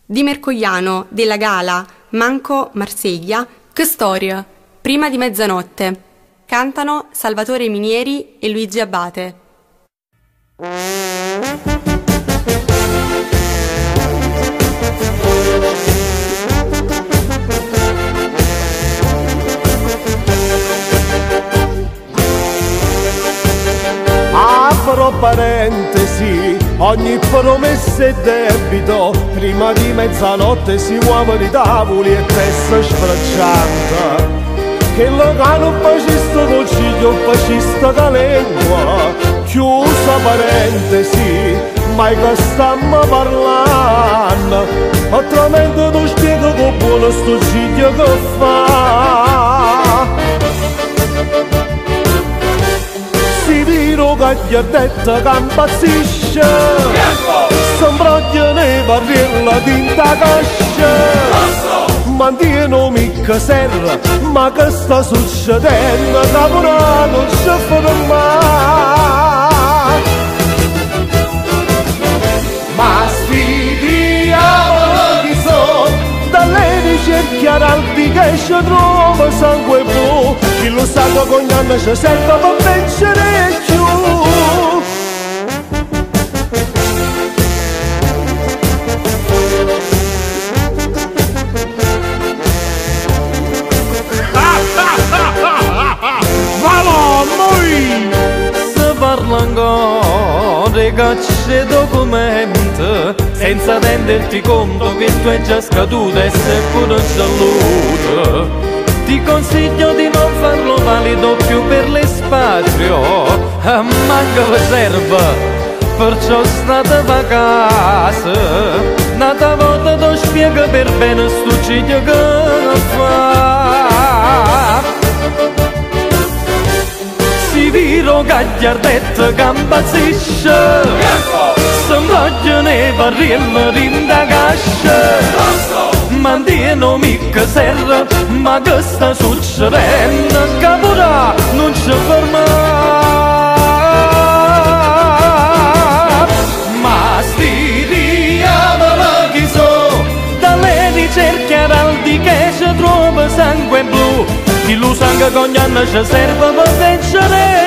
Di Mercogliano, della Gala, Manco Marseglia, che storia, prima di mezzanotte. Cantano Salvatore Minieri e Luigi Abate. Apro parentesi, ogni promessa è debito, prima di mezzanotte si muovono i tavoli e testa sfracciata. Che locano fascista non ciglio fascista che lingua, chiusa parentesi, mai che stiamo parlando, altrimenti non spiego che buono sto ciglio che fa. Si viro che gli ha detto che impazzisce, s'imbroglia nei barriera tinta cascia. Mantieno mica serra, ma che sta succedendo? Caporale non ci fermare. Ma sfidiamo chi sono, dalle ricerche araldi che ci trova sangue blu. Chi lo sa che ogni anno ci serve per vincere più. Parla ancora che c'è documento senza renderti conto che tu hai già scaduto e sei pure saluto. Ti consiglio di non farlo valido più per l'espatrio, manca vi serve, perciò state a casa. Nata volta ti spiego per bene sto ciglio che fa. Si viro che gli ha detto che impazzisce, s'imbroglia nei barriera tinta cascia. Mantieno mica serra, ma che sta succedendo? Caporale non ci ferma. Ma stiamo chi so, dalle ricerche araldi che ci trova sangue blu. Chi lo sa che ogni anno ci serve per vincere.